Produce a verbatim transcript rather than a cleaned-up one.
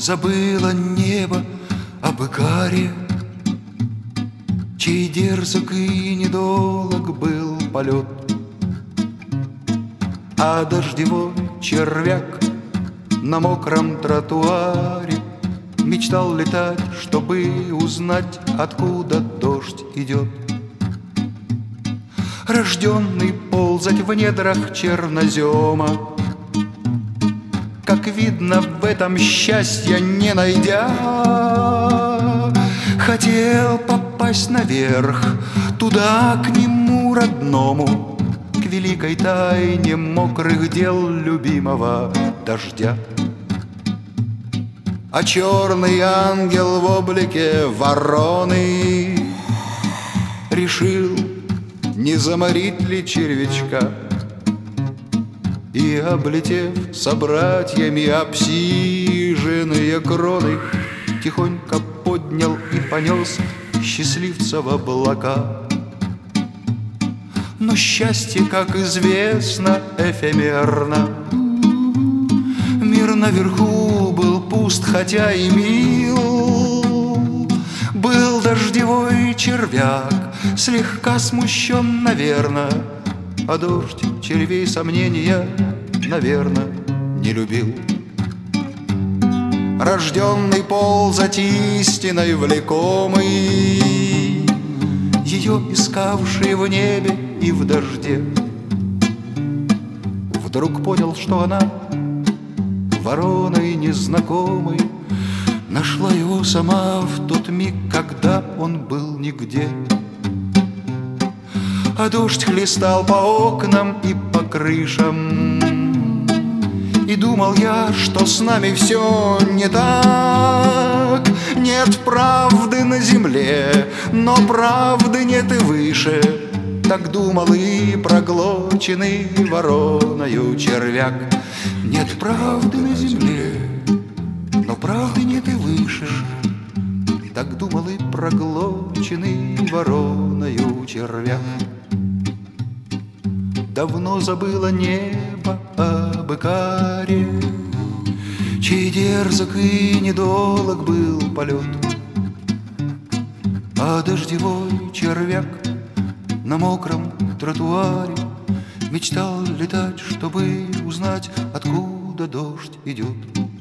забыло небо об Икаре, чей дерзок и недолог был полет. А дождевой червяк на мокром тротуаре мечтал летать, чтобы узнать, откуда дождь идет. Рожденный ползать в недрах чернозема, как видно, в этом счастья не найдя, хотел попасть наверх, туда, к нему родному, к великой тайне мокрых дел любимого дождя. А черный ангел в облике вороны решил, не заморить ли червячка, и, облетев собратьями обсиженные кроны, тихонько поднял и понес счастливца в облака. Но счастье, как известно, эфемерно. Мир наверху был пуст, хотя и мил. Был дождевой червяк, слегка смущен, наверно, а дождь червей сомнения, наверно, не любил. Рожденный ползать истиной влекомый, ее искавший в небе и в дожде, вдруг понял, что она, вороной незнакомой, нашла его сама в тот миг, когда он был нигде. А дождь хлестал по окнам и по крышам, и думал я, что с нами все не так. Нет правды на земле, но правды нет и выше. Так думал и проглоченный вороною червяк. Нет правды на земле, но правды нет и выше. Так думал и проглоченный вороною червяк. Давно забыло небо об Икаре, чей дерзок и недолог был полет. А дождевой червяк на мокром тротуаре мечтал летать, чтобы узнать, откуда дождь идет.